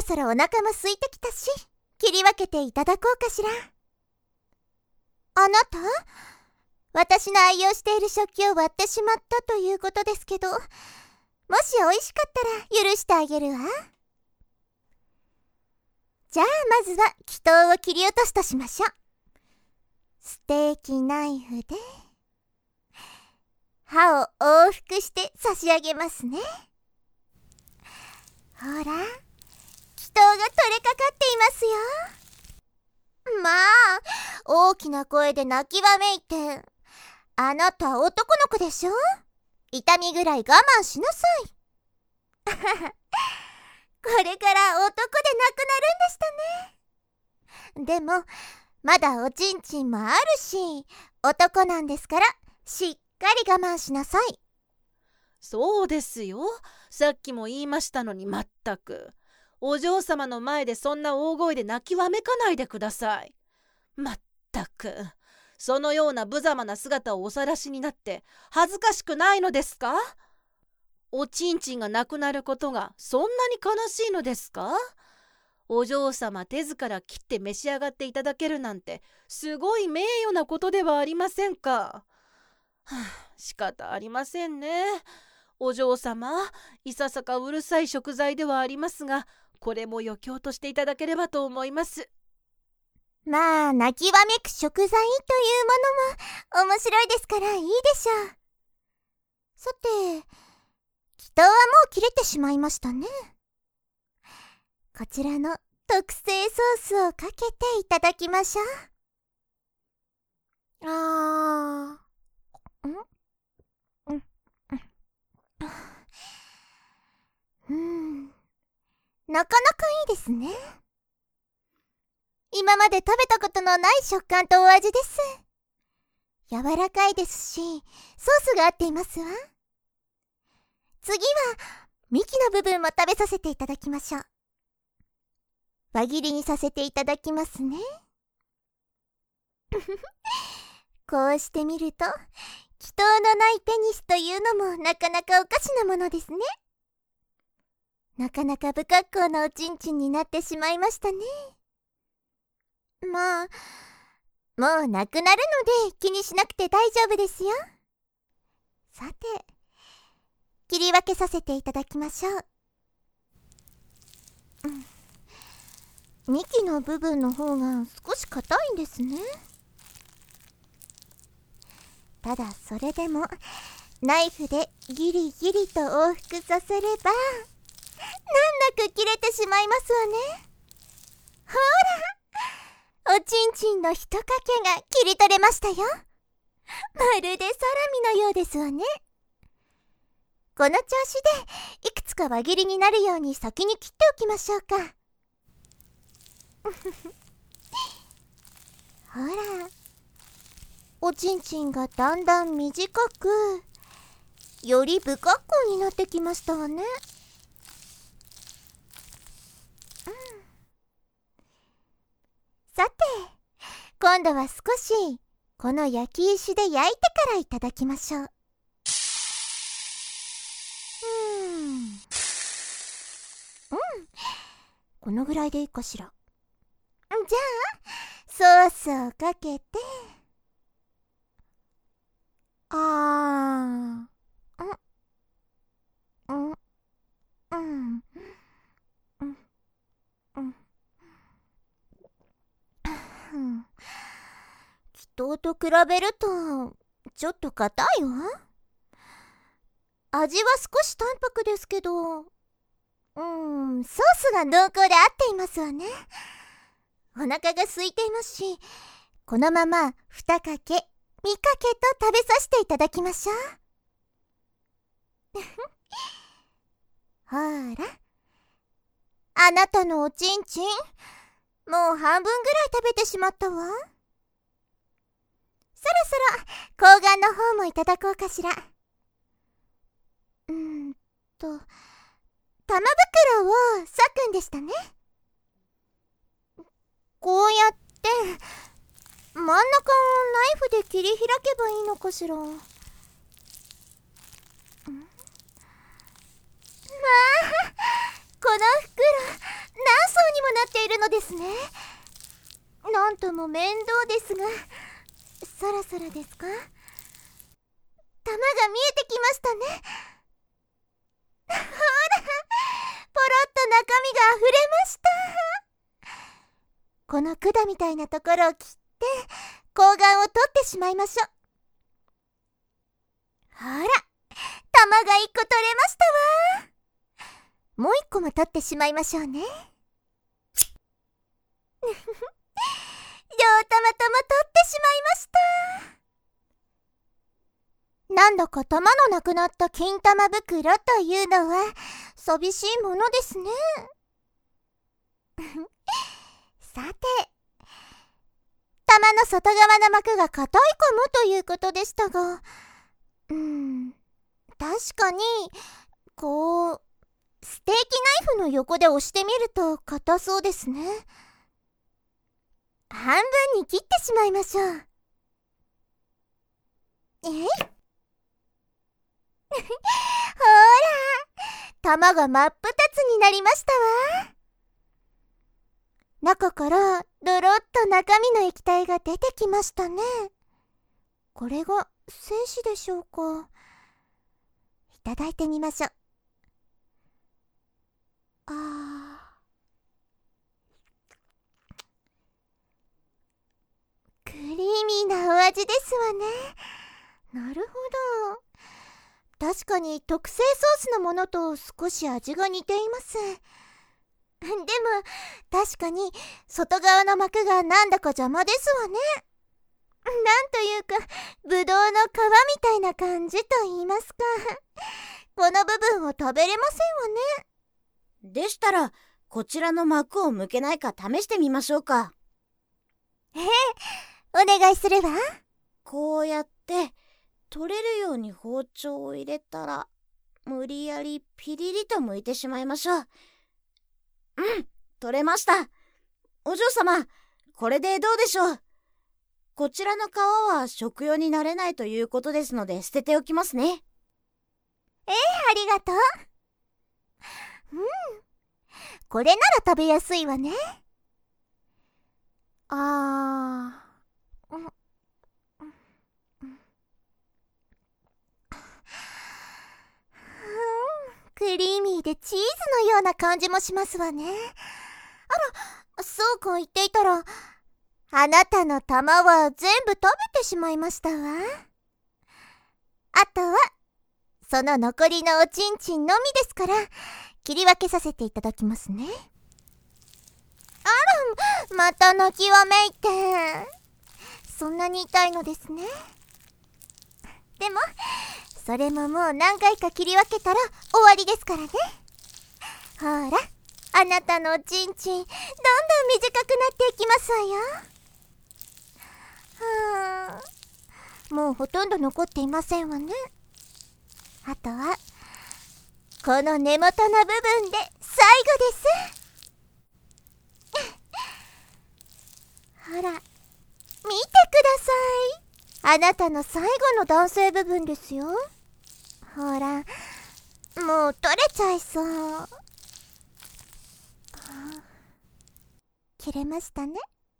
そろお腹も空いてきたし、切り分けていただこうかしら。あなた、私の愛用している食器を割ってしまったということですけど、もし美味しかったら許してあげるわ。じゃあまずは気筒を切り落とすとしましょう。ステーキナイフで刃を往復して差し上げますね。ほら、気筒が取れかかっていますよ。まあ、大きな声で泣きわめいて。あなた男の子でしょ？痛みぐらい我慢しなさい。これから男でなくなるんでしたね。でも、まだおちんちんもあるし、男なんですから、しっかり我慢しなさい。 そうですよ。さっきも言いましたのに、まったく。お嬢様の前でそんな大声で泣きわめかないでください。まったく。そのような無様な姿をお晒しになって恥ずかしくないのですか？おちんちんがなくなることがそんなに悲しいのですか？お嬢様手ずから切って召し上がっていただけるなんてすごい名誉なことではありませんか。仕方ありませんね。お嬢様、いささかうるさい食材ではありますが、これも余興としていただければと思います。 まあ、泣きわめく食材というものも面白いですからいいでしょう。さて、気筒はもう切れてしまいましたね。こちらの特製ソースをかけていただきましょう。なかなかいいですね。今まで食べたことのない食感とお味です。柔らかいですし、ソースが合っていますわ。次は幹の部分も食べさせていただきましょう。輪切りにさせていただきますね。こうしてみると、気筒のないペニスというのもなかなかおかしなものですね。なかなか不格好なおちんちんになってしまいましたね。まあ、もうなくなるので気にしなくて大丈夫ですよ。さて、切り分けさせていただきましょう。幹の部分の方が少し硬いんですね。ただそれでもナイフでギリギリと往復させれば難なく切れてしまいますわね。ほら、おちんちんの一かけが切り取れましたよ。まるでサラミのようですわね。この調子でいくつか輪切りになるように先に切っておきましょうか。ほら、おちんちんがだんだん短く、より不格好になってきましたわね。さて、今度は少しこの焼き石で焼いてからいただきましょう。このぐらいでいいかしら。じゃあソースをかけて、気筒と比べるとちょっと硬いわ。味は少し淡白ですけど、ソースが濃厚で合っていますわね。お腹が空いていますし、このまま2かけ、3かけと食べさせていただきましょう。ほら、あなたのおちんちん、もう半分ぐらい食べてしまったわ。そろそろ睾丸の方もいただこうかしら。玉袋を裂くんでしたね。こうやって真ん中をナイフで切り開けばいいのかしら。まあ、この袋なんっているのですね。なんとも面倒ですが、そろそろですか？玉が見えてきましたね。ほら、ポロッと中身があふれました。この管みたいなところを切って睾丸を取ってしまいましょう。ほら、玉が1個取れましたわ。もう1個も取ってしまいましょうね。両玉とも取ってしまいました。なんだか玉のなくなった金玉袋というのは寂しいものですね。さて、玉の外側の膜が硬いかもということでしたが、確かにこうステーキナイフの横で押してみると硬そうですね。半分に切ってしまいましょう。ほら、玉が真っ二つになりましたわ。中からドロッと中身の液体が出てきましたね。これが精子でしょうか。いただいてみましょう。クリーミーなお味ですわね。なるほど。確かに特製ソースのものと少し味が似ています。でも確かに外側の膜がなんだか邪魔ですわね。なんというかぶどうの皮みたいな感じと言いますか。この部分を食べれませんわね。 でしたらこちらの膜を剥けないか試してみましょうか。 お願いするわ。 こうやって取れるように包丁を入れたら無理やりピリリと剥いてしまいましょう。取れました。お嬢様、これでどうでしょう。こちらの皮は食用になれないということですので捨てておきますね。 ありがとう。これなら食べやすいわね。クリーミーでチーズのような感じもしますわね。そうか言っていたら、あなたの玉は全部食べてしまいましたわ。あとはその残りのおちんちんのみですから、切り分けさせていただきますね。また泣きわめいて。そんなに痛いのですね。でもそれももう何回か切り分けたら終わりですからね。ほら、あなたのおちんちんどんどん短くなっていきますわよ。もうほとんど残っていませんわね。あとはこの根元の部分で最後です。ほら、見てください。あなたの最後の男性部分ですよ。ほら、もう取れちゃいそう。切れましたね。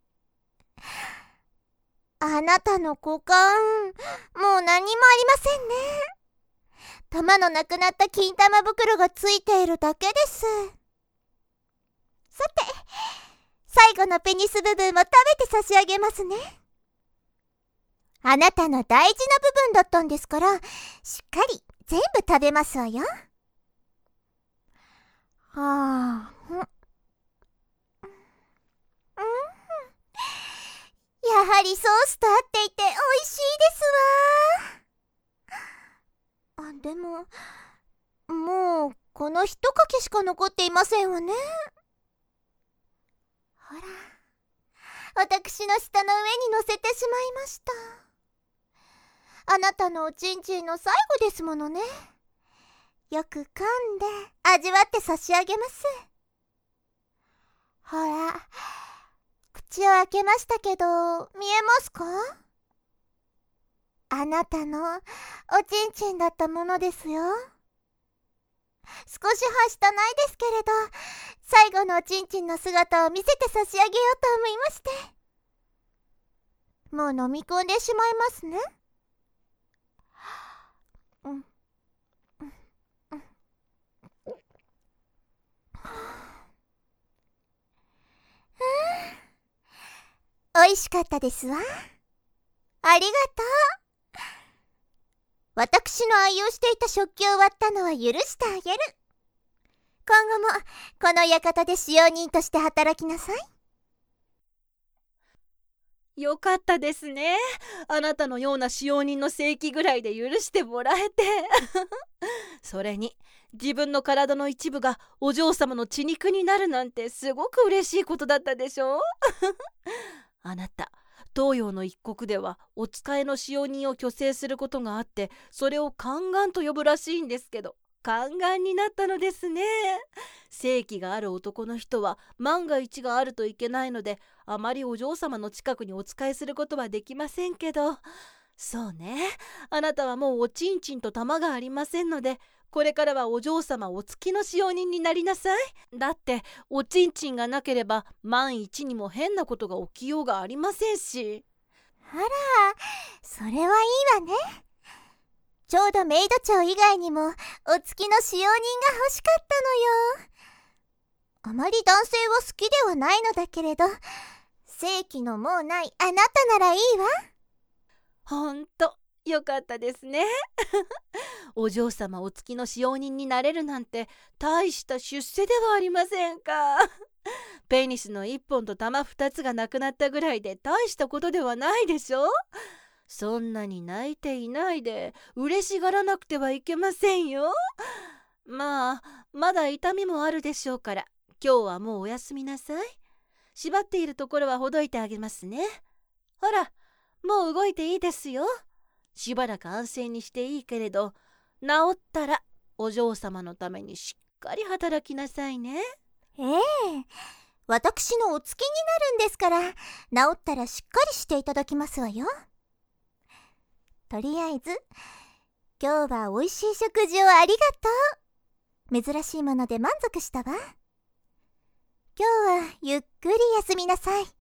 あなたの股間、もう何もありませんね。玉のなくなった金玉袋がついているだけです。さて、最後のペニス部分も食べて差し上げますね。あなたの大事な部分だったんですから、しっかり全部食べますわよ。やはりソースと合っていて美味しいですわ。でももうこの一かけしか残っていませんわね。ほら、私の舌の上に乗せてしまいました。あなたのおちんちんの最後ですものね。よく噛んで味わって差し上げます。ほら、口を開けましたけど見えますか？あなたのおちんちんだったものですよ。 少しはしたないですけれど、最後のおちんちんの姿を見せて差し上げようと思いまして。もう飲み込んでしまいますね。おいしかったですわ。ありがとう。私の愛用していた食器を割ったのは許してあげる。今後もこの館で使用人として働きなさい。 よかったですね。あなたのような使用人の正規ぐらいで許してもらえてそれに自分の体の一部がお嬢様の血肉になるなんてすごく嬉しいことだったでしょうあなた、東洋の一国ではお使いの使用人を去勢することがあって、それを宦官と呼ぶらしいんですけど、宦官になったのですね。正気がある男の人は万が一があるといけないので、あまりお嬢様の近くにお仕えすることはできませんけど、そうね、あなたはもうおちんちんと玉がありませんので、これからはお嬢様お付きの使用人になりなさい。だっておちんちんがなければ万一にも変なことが起きようがありませんし。 あら、それはいいわね。ちょうどメイド長以外にもお付きの使用人が欲しかったのよ。あまり男性は好きではないのだけれど、正気のもうないあなたならいいわ。 ほんとよかったですねお嬢様お付きの使用人になれるなんて大した出世ではありませんかペニスの1本と玉2つがなくなったぐらいで大したことではないでしょ。そんなに泣いていないで嬉しがらなくてはいけませんよ。まだ痛みもあるでしょうから、今日はもうお休みなさい。縛っているところはほどいてあげますね。ほら、もう動いていいですよ。しばらく安静にしていいけれど、治ったらお嬢様のためにしっかり働きなさいね。 ええ、私のお付きになるんですから、治ったらしっかりしていただきますわよ。とりあえず今日はおいしい食事をありがとう。珍しいもので満足したわ。今日はゆっくり休みなさい。